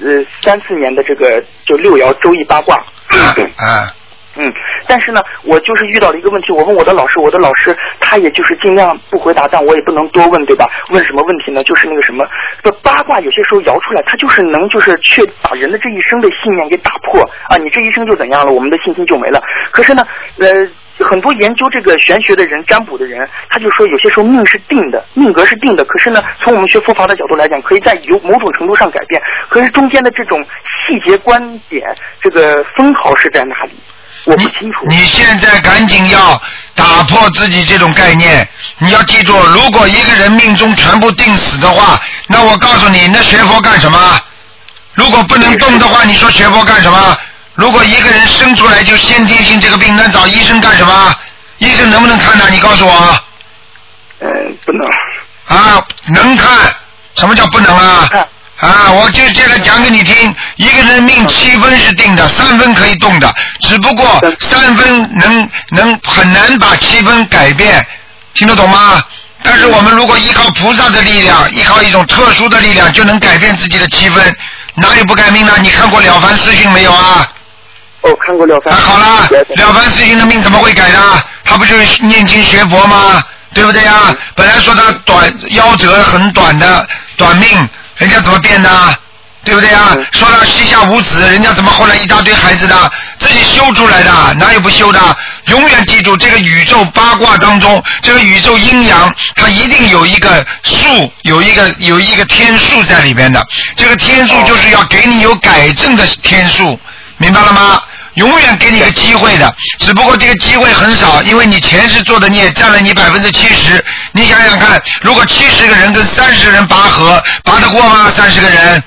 34年的这个就6爻周易八卦。但是呢，我就是遇到了一个问题，我问我的老师，他也就是尽量不回答，但我也不能多问，对吧？问什么问题呢？就是那个什么，这八卦有些时候摇出来，它就是能去把人的这一生的信念给打破啊！你这一生就怎样了，我们的信心就没了。可是呢，很多研究这个玄学的人、占卜的人，他就说有些时候命是定的，命格是定的。可是呢，从我们学佛法的角度来讲，可以在某种程度上改变。可是中间的这种细节观点，这个分毫是在哪里？我不清楚。 你现在赶紧要打破自己这种概念。你要记住，如果一个人命中全部定死的话，那我告诉你，那学佛干什么？如果不能动的话，你说学佛干什么？如果一个人生出来就先天性这个病，那找医生干什么？医生能不能看呢？你告诉我。 不能。 啊，能看。什么叫不能啊？我就接着讲给你听，一个人命7分是定的，3分可以动的，只不过3分能很难把7分改变，听得懂吗？但是我们如果依靠菩萨的力量，依靠一种特殊的力量，就能改变自己的7分，哪有不改命呢？你看过《了凡四训》没有啊？ 看过《了凡》。 好了，《了凡四训》的命怎么会改的？他不就是念经学佛吗？对不对呀？本来说他夭折很短的短命。人家怎么变的？对不对啊？说到膝下无子，人家怎么后来一大堆孩子的？自己修出来的，哪有不修的？永远记住，这个宇宙八卦当中，这个宇宙阴阳，它一定有一个数，有一个天数在里边的。这个天数就是要给你有改正的天数，明白了吗？永远给你个机会的，只不过这个机会很少，因为你前世做的孽占了你70%。你想想看，如果70个人跟30个人拔河，拔得过吗？30个人？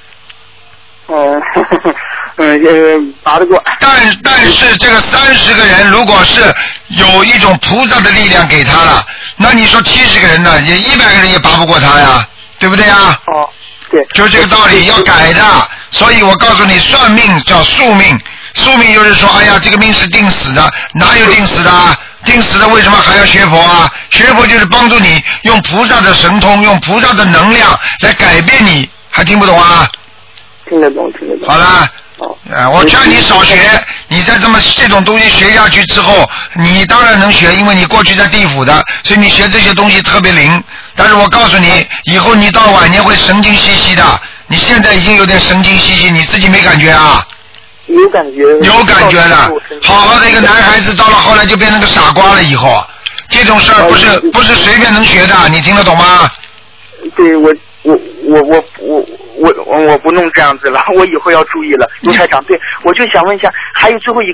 拔得过。 但是这个30个人，如果是有一种菩萨的力量给他了，那你说70个人呢，也100个人也拔不过他呀，对不对呀？ 对。 就这个道理，要改的。所以我告诉你，算命叫宿命。宿命就是说，哎呀，这个命是定死的，哪有定死的？定死的为什么还要学佛啊？学佛就是帮助你用菩萨的神通，用菩萨的能量来改变你，还听不懂啊？ 听得懂。 好了，我劝你少学，你在这种东西学下去之后，你当然能学，因为你过去在地府的，所以你学这些东西特别灵。但是我告诉你，以后你到晚年会神经兮兮的，你现在已经有点神经兮兮，你自己没感觉啊？ 有感觉的，好好的一个男孩子，到了后来就变成个傻瓜了。以后这种事儿不是随便能学的，你听得懂吗？ 对，我不弄这样子了，我以后要注意了。卢台长，对，我就想问一下，还有最后一